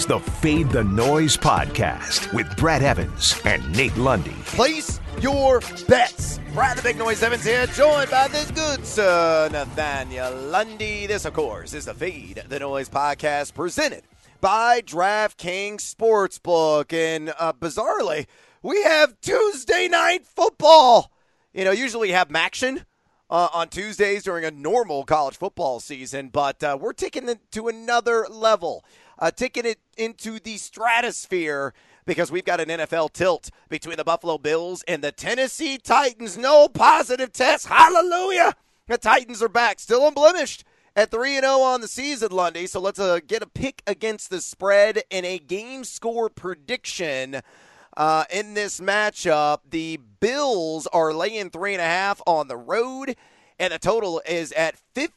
the Fade the Noise podcast with Brad Evans and Nate Lundy. Place your bets. Brad the Big Noise Evans here, joined by this good sir, Nathaniel Lundy. This, of course, is the Fade the Noise podcast presented by DraftKings Sportsbook. And bizarrely, we have Tuesday night football. You know, usually we have Maction on Tuesdays during a normal college football season, but we're taking it to another level, taking it into the stratosphere because we've got an NFL tilt between the Buffalo Bills and the Tennessee Titans. No positive tests. Hallelujah. The Titans are back, still unblemished at 3-0 on the season, Lundy. So let's get a pick against the spread and a game score prediction in this matchup. The Bills are laying 3.5 on the road, and the total is at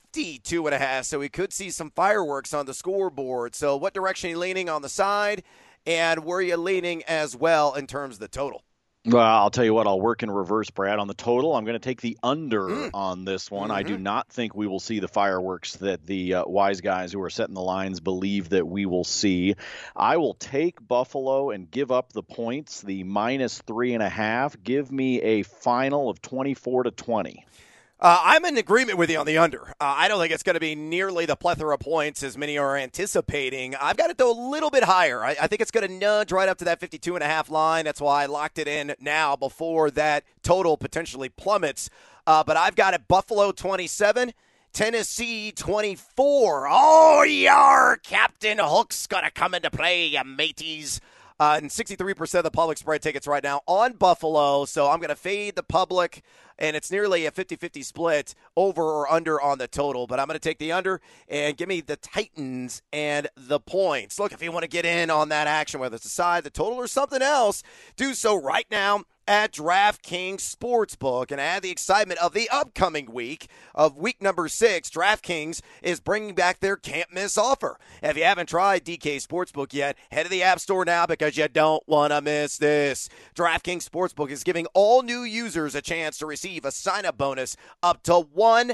52.5. So we could see some fireworks on the scoreboard. So what direction are you leaning on the side, and where are you leaning as well in terms of the total? Well, I'll tell you what, I'll work in reverse, Brad. On the total, I'm going to take the under on this one. I do not think we will see the fireworks that the wise guys who are setting the lines believe that we will see. I will take Buffalo and give up the points, the minus 3.5. Give me a final of 24-20. I'm in agreement with you on the under. I don't think it's going to be nearly the plethora of points as many are anticipating. I've got it, though, a little bit higher. I think it's going to nudge right up to that 52.5 line. That's why I locked it in now before that total potentially plummets. But I've got it Buffalo 27, Tennessee 24. Oh, your Captain Hook's going to come into play, you mateys. And 63% of the public spread tickets right now on Buffalo. So I'm going to fade the public, and it's nearly a 50-50 split over or under on the total. But I'm going to take the under and give me the Titans and the points. Look, if you want to get in on that action, whether it's the side, the total, or something else, do so right now at DraftKings Sportsbook. And add the excitement of the upcoming week of week number 6. DraftKings is bringing back their can't-miss offer. If you haven't tried DK Sportsbook yet, head to the App Store now because you don't want to miss this. DraftKings Sportsbook is giving all new users a chance to receive a sign-up bonus up to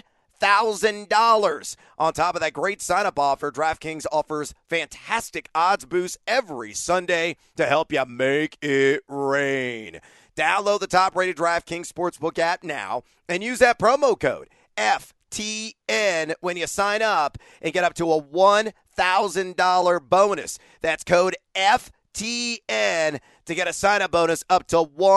$1,000. On top of that great sign-up offer, DraftKings offers fantastic odds boosts every Sunday to help you make it rain. Download the top-rated DraftKings Sportsbook app now and use that promo code FTN when you sign up and get up to a $1,000 bonus. That's code FTN to get a sign-up bonus up to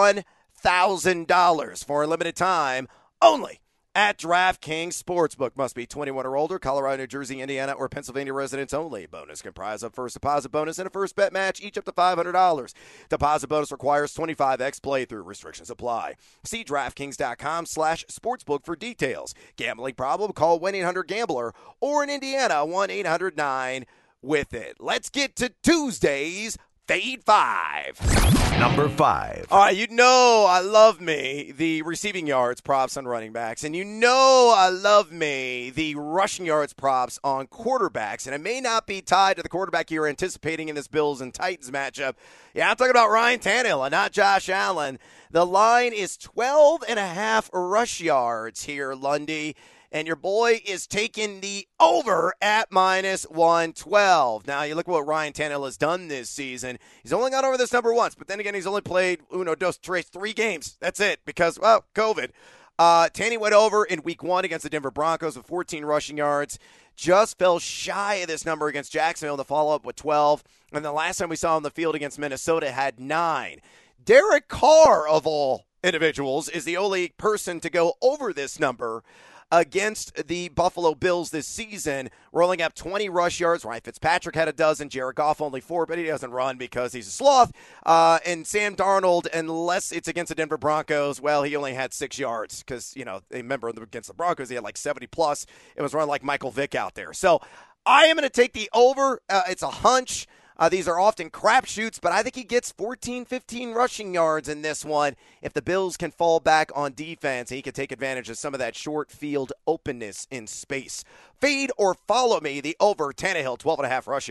$1,000 for a limited time only at DraftKings Sportsbook. Must be 21 or older. Colorado, New Jersey, Indiana, or Pennsylvania residents only. Bonus comprised of first deposit bonus and a first bet match, each up to $500. Deposit bonus requires 25x playthrough. Restrictions apply. See DraftKings.com/sportsbook for details. Gambling problem? Call 1-800-GAMBLER or in Indiana, 1-800-9-WITH-IT. Let's get to Tuesday's Fade 5. Number 5. All right, you know I love me the receiving yards props on running backs, and you know I love me the rushing yards props on quarterbacks, and it may not be tied to the quarterback you're anticipating in this Bills and Titans matchup. Yeah, I'm talking about Ryan Tannehill and not Josh Allen. The line is 12.5 rush yards here, Lundy. And your boy is taking the over at minus 112. Now, you look at what Ryan Tannehill has done this season. He's only gone over this number once, but then again, he's only played three games. That's it because, well, COVID. Tanny went over in week 1 against the Denver Broncos with 14 rushing yards. Just fell shy of this number against Jacksonville in the follow-up with 12. And the last time we saw him on the field against Minnesota had 9. Derek Carr, of all individuals, is the only person to go over this number against the Buffalo Bills this season, rolling up 20 rush yards. Ryan Fitzpatrick had a dozen. Jared Goff only 4, but he doesn't run because he's a sloth. And Sam Darnold, unless it's against the Denver Broncos, well, he only had 6 yards because, remember against the Broncos, he had like 70+. It was run like Michael Vick out there. So I am going to take the over. It's a hunch. These are often crapshoots, but I think he gets 14, 15 rushing yards in this one. If the Bills can fall back on defense, he can take advantage of some of that short field openness in space. Fade or follow me, the over Tannehill, 12.5 rush yards.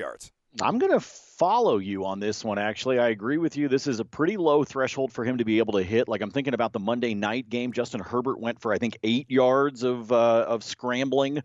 I'm going to follow you on this one, actually. I agree with you. This is a pretty low threshold for him to be able to hit. Like, I'm thinking about the Monday night game. Justin Herbert went for, I think, 8 yards of scrambling.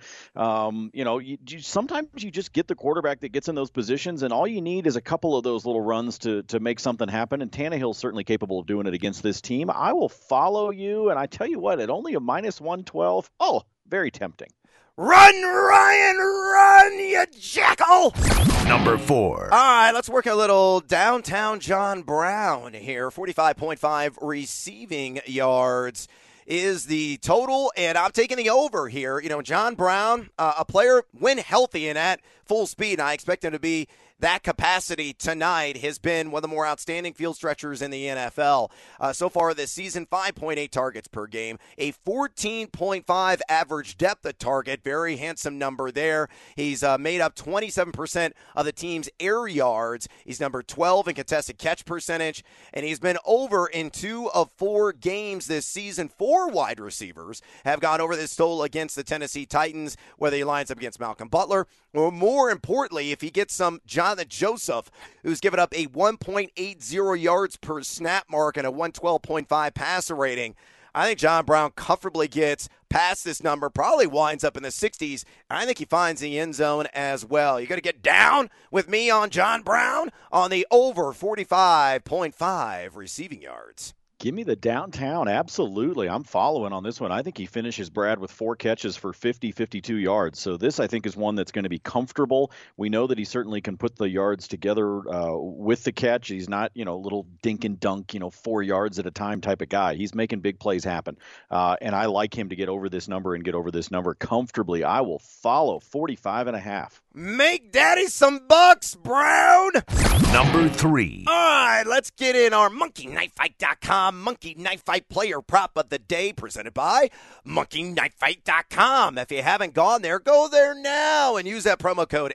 Sometimes you just get the quarterback that gets in those positions, and all you need is a couple of those little runs to make something happen. And Tannehill's certainly capable of doing it against this team. I will follow you, and I tell you what, at only a minus 112, very tempting. Run, Ryan, run, you jackal! Number 4. All right, let's work a little downtown John Brown here. 45.5 receiving yards is the total, and I'm taking the over here. John Brown, a player when healthy and at full speed, and I expect him to be that capacity tonight, has been one of the more outstanding field stretchers in the NFL. So far this season, 5.8 targets per game, a 14.5 average depth of target, very handsome number there. He's made up 27% of the team's air yards. He's number 12 in contested catch percentage, and he's been over in 2 of 4 games this season. 4 wide receivers have gone over this total against the Tennessee Titans, whether he lines up against Malcolm Butler, or more importantly, if he gets some Jonathan Joseph, who's given up a 1.80 yards per snap mark and a 112.5 passer rating. I think John Brown comfortably gets past this number, probably winds up in the 60s. I think he finds the end zone as well. You got to get down with me on John Brown on the over 45.5 receiving yards. Give me the downtown. Absolutely. I'm following on this one. I think he finishes, Brad, with 4 catches for 52 yards. So this, I think, is one that's going to be comfortable. We know that he certainly can put the yards together with the catch. He's not, little dink and dunk, 4 yards at a time type of guy. He's making big plays happen. And I like him to get over this number and get over this number comfortably. I will follow 45.5. Make daddy some bucks, Brown. Number 3. All right, let's get in our MonkeyKnifeFight.com Monkey Knife Fight player prop of the day, presented by MonkeyKnifeFight.com. If you haven't gone there, go there now and use that promo code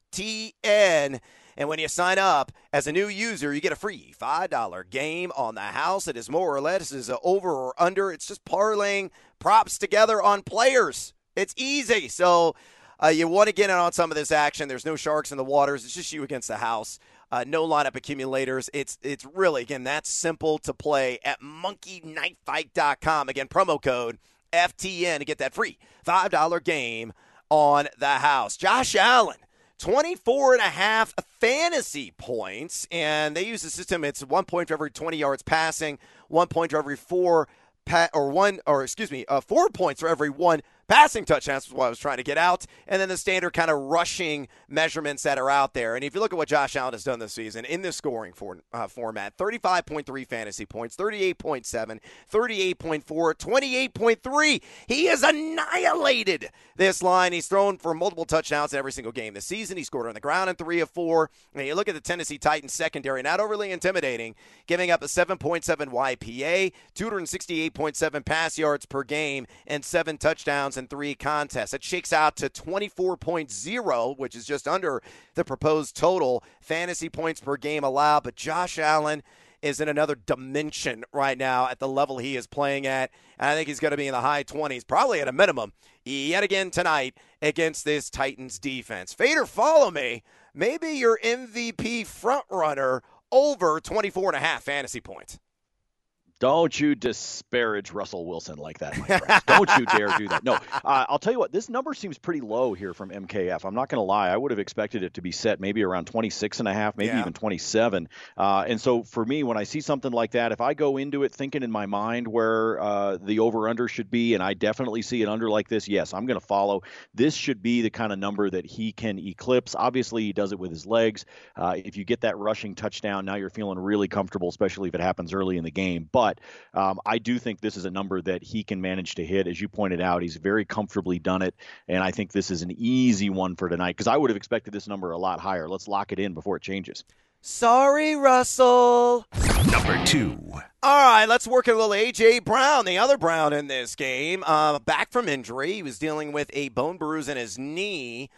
FTN. And when you sign up as a new user, you get a free $5 game on the house. It is more or less is over or under. It's just parlaying props together on players. It's easy. So you want to get in on some of this action. There's no sharks in the waters. It's just you against the house. No lineup accumulators. It's really, again, that's simple to play at monkeyknifefight.com. Again, promo code FTN to get that free $5 game on the house. Josh Allen, 24.5 fantasy points, and they use the system. It's 1 point for every 20 yards passing, 1 point for every 4 points for every 1 passing touchdown. That's what I was trying to get out. And then the standard kind of rushing measurements that are out there. And if you look at what Josh Allen has done this season in this scoring format, 35.3 fantasy points, 38.7, 38.4, 28.3. He has annihilated this line. He's thrown for multiple touchdowns in every single game this season. He scored on the ground in 3 of 4. And you look at the Tennessee Titans secondary, not overly intimidating, giving up a 7.7 YPA, 268.7 pass yards per game, and 7 touchdowns in 3 contests. It shakes out to 24.0, which is just under the proposed total fantasy points per game allowed. But Josh Allen is in another dimension right now at the level he is playing at. And I think he's going to be in the high 20s, probably at a minimum, yet again tonight against this Titans defense. Fader, follow me. Maybe your MVP frontrunner over 24.5 fantasy points. Don't you disparage Russell Wilson like that, my friend. Don't you dare do that. No, I'll tell you what, this number seems pretty low here from MKF. I'm not going to lie. I would have expected it to be set maybe around 26.5, maybe even 27. And so for me, when I see something like that, if I go into it thinking in my mind where the over-under should be, and I definitely see an under like this, yes, I'm going to follow. This should be the kind of number that he can eclipse. Obviously, he does it with his legs. If you get that rushing touchdown, now you're feeling really comfortable, especially if it happens early in the game. But I do think this is a number that he can manage to hit. As you pointed out, he's very comfortably done it, and I think this is an easy one for tonight because I would have expected this number a lot higher. Let's lock it in before it changes. Sorry, Russell. Number 2. All right, let's work a little A.J. Brown, the other Brown in this game. Back from injury. He was dealing with a bone bruise in his knee.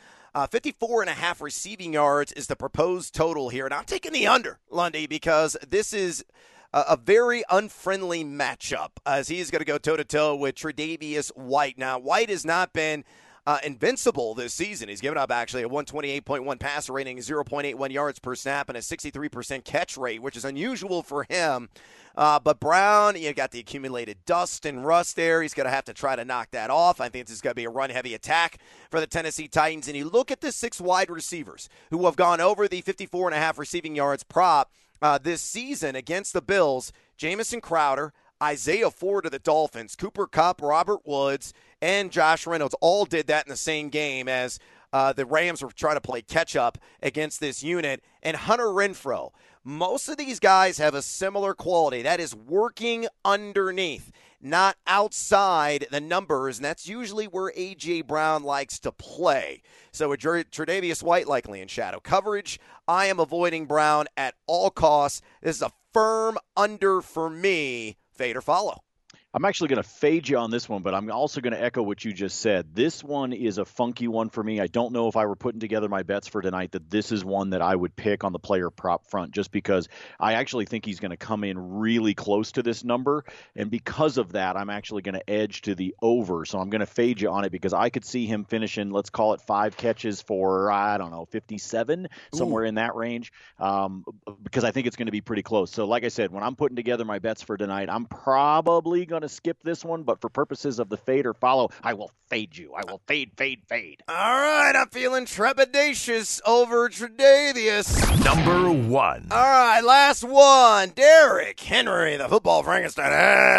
54.5 receiving yards is the proposed total here. And I'm taking the under, Lundy, because this is a very unfriendly matchup as he's going to go toe-to-toe with Tre'Davious White. Now, White has not been invincible this season. He's given up actually a 128.1 passer rating, 0.81 yards per snap, and a 63% catch rate, which is unusual for him. But Brown, you got the accumulated dust and rust there. He's going to have to try to knock that off. I think this is going to be a run-heavy attack for the Tennessee Titans. And you look at the 6 wide receivers who have gone over the 54.5 receiving yards prop this season against the Bills. Jamison Crowder, Isaiah Ford of the Dolphins, Cooper Kupp, Robert Woods, and Josh Reynolds all did that in the same game as the Rams were trying to play catch-up against this unit. And Hunter Renfrow. Most of these guys have a similar quality. That is working underneath, not outside the numbers, and that's usually where A.J. Brown likes to play. So with Tre'Davious White likely in shadow coverage, I am avoiding Brown at all costs. This is a firm under for me. Fade or follow. I'm actually going to fade you on this one, but I'm also going to echo what you just said. This one is a funky one for me. I don't know if I were putting together my bets for tonight that this is one that I would pick on the player prop front, just because I actually think he's going to come in really close to this number. And because of that, I'm actually going to edge to the over. So I'm going to fade you on it because I could see him finishing, let's call it 5 catches for, 57, somewhere in that range, because I think it's going to be pretty close. So like I said, when I'm putting together my bets for tonight, I'm probably going to skip this one, but for purposes of the fade or follow, I will fade you. I will fade. All right, I'm feeling trepidatious over Tre'Davious. Number 1. All right, last one. Derrick Henry, the football Frankenstein,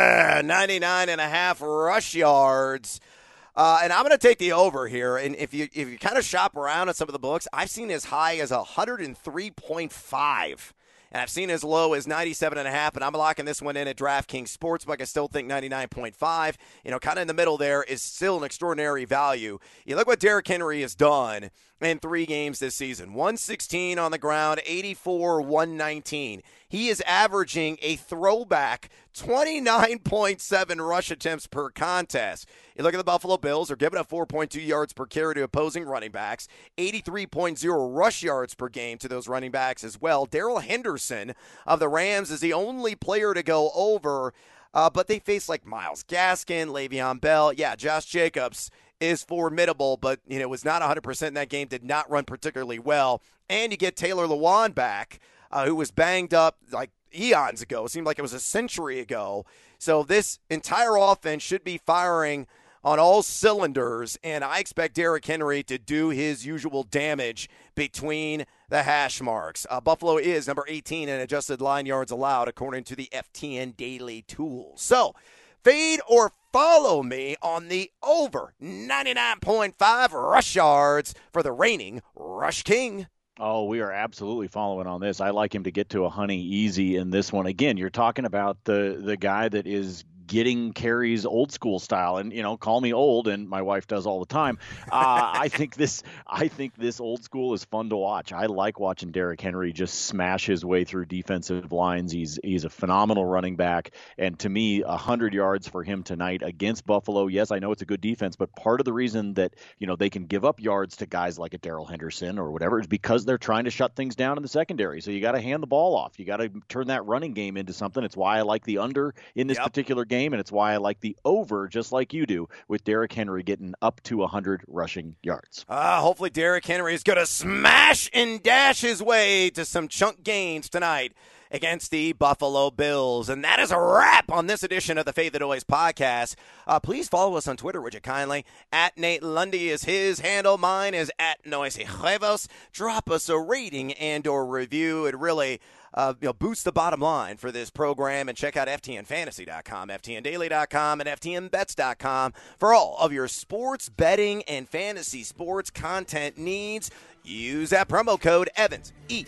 99.5 rush yards. And I'm going to take the over here. And if you kind of shop around at some of the books, I've seen as high as 103.5. And I've seen as low as 97.5, and I'm locking this one in at DraftKings Sportsbook. I still think 99.5, kind of in the middle there is still an extraordinary value. You look what Derrick Henry has done in 3 games this season. 116 on the ground, 84, 119. He is averaging a throwback 29.7 rush attempts per contest. You look at the Buffalo Bills, they're giving up 4.2 yards per carry to opposing running backs, 83.0 rush yards per game to those running backs as well. Darrell Henderson of the Rams is the only player to go over, but they face like Myles Gaskin, Le'Veon Bell. Yeah, Josh Jacobs is formidable, but was not 100% in that game, did not run particularly well. And you get Taylor Lewan back, who was banged up like eons ago. It seemed like it was a century ago. So this entire offense should be firing on all cylinders, and I expect Derrick Henry to do his usual damage between the hash marks. Buffalo is number 18 in adjusted line yards allowed, according to the FTN Daily Tool. So fade or follow me on the over 99.5 rush yards for the reigning Rush King. Oh, we are absolutely following on this. I like him to get to a honey easy in this one. Again, you're talking about the guy that is getting carries old school style, and call me old, and my wife does all the time. I think this old school is fun to watch. I like watching Derrick Henry just smash his way through defensive lines. He's a phenomenal running back, and to me, 100 yards for him tonight against Buffalo. Yes, I know it's a good defense, but part of the reason that they can give up yards to guys like a Darrell Henderson or whatever is because they're trying to shut things down in the secondary. So you got to hand the ball off. You got to turn that running game into something. It's why I like the under in this particular game, and it's why I like the over, just like you do, with Derrick Henry getting up to 100 rushing yards. Hopefully Derrick Henry is going to smash and dash his way to some chunk gains tonight against the Buffalo Bills. And that is a wrap on this edition of the Fade the Noise podcast. Please follow us on Twitter, would you kindly? At Nate Lundy is his handle. Mine is at Noisy Huevos. Drop us a rating and or review. It really boost the bottom line for this program, and check out FTNFantasy.com, FTNDaily.com, and FTNBets.com for all of your sports betting and fantasy sports content needs. Use that promo code EVANS,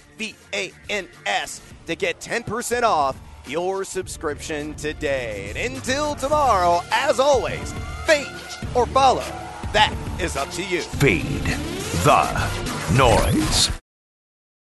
EVANS, to get 10% off your subscription today. And until tomorrow, as always, fade or follow. That is up to you. Fade the noise.